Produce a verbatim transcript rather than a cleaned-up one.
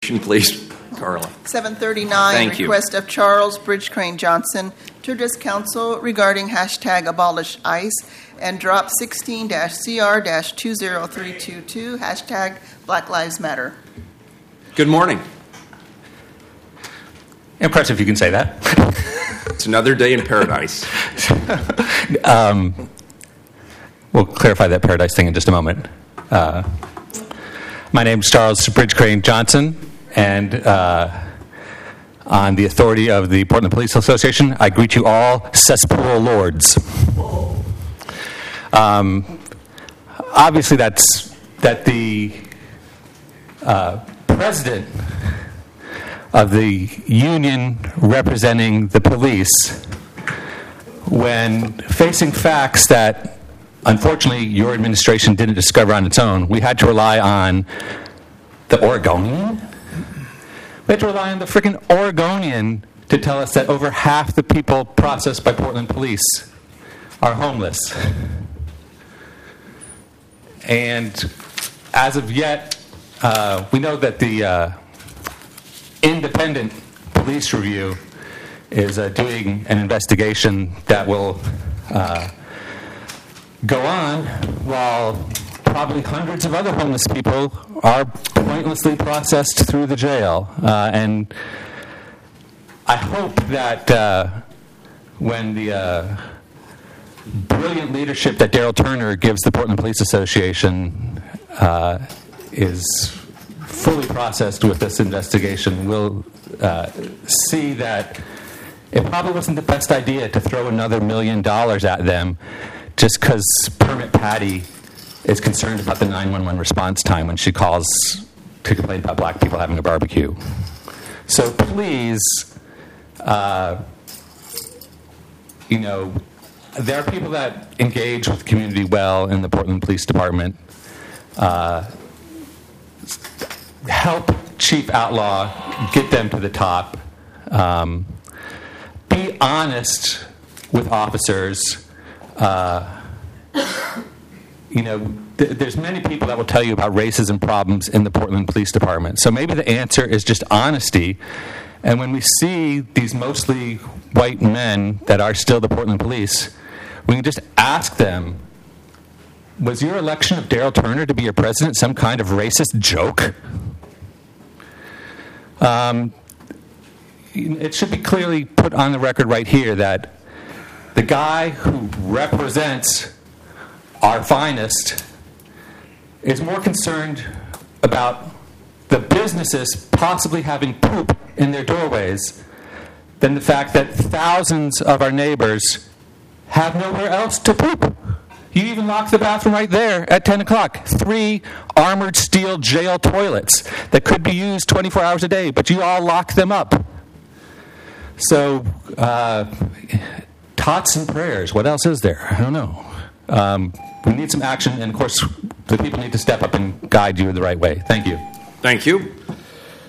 Please, Carla. seven thirty-nine, Thank you. request of Charles Bridge Crane Johnson to address council regarding hashtag abolish ICE and drop sixteen C R two zero three two two, hashtag Black Lives Matter. Good morning. Impressive you can say that. It's another day in paradise. um, we'll clarify that paradise thing in just a moment. Uh, my name is Charles Bridge Crane Johnson, and uh, on the authority of the Portland Police Association, I greet you all cesspool lords. Um, obviously, that's that the uh, president of the union representing the police, when facing facts that unfortunately your administration didn't discover on its own, we had to rely on the Oregonian. We had to rely on the freaking Oregonian to tell us that over half the people processed by Portland police are homeless. And as of yet, uh, we know that the uh, independent police review is uh, doing an investigation that will uh, go on while probably hundreds of other homeless people are pointlessly processed through the jail. Uh, and I hope that uh, when the uh, brilliant leadership that Daryl Turner gives the Portland Police Association uh, is fully processed with this investigation, we'll uh, see that it probably wasn't the best idea to throw another million dollars at them just because Permit Patty is concerned about the nine one one response time when she calls to complain about black people having a barbecue. So please, uh, you know, there are people that engage with the community well in the Portland Police Department. Uh, help Chief Outlaw get them to the top. Um, be honest with officers. Uh, you know, th- there's many people that will tell you about racism problems in the Portland Police Department. So maybe the answer is just honesty. And when we see these mostly white men that are still the Portland Police, we can just ask them, was your election of Daryl Turner to be your president some kind of racist joke? Um, it should be clearly put on the record right here that the guy who represents our finest is more concerned about the businesses possibly having poop in their doorways than the fact that thousands of our neighbors have nowhere else to poop. You even lock the bathroom right there at ten o'clock. Three armored steel jail toilets that could be used twenty-four hours a day, but you all lock them up. So, uh, tots and prayers. What else is there? I don't know. Um, we need some action, and of course, the people need to step up and guide you the right way. Thank you. Thank you.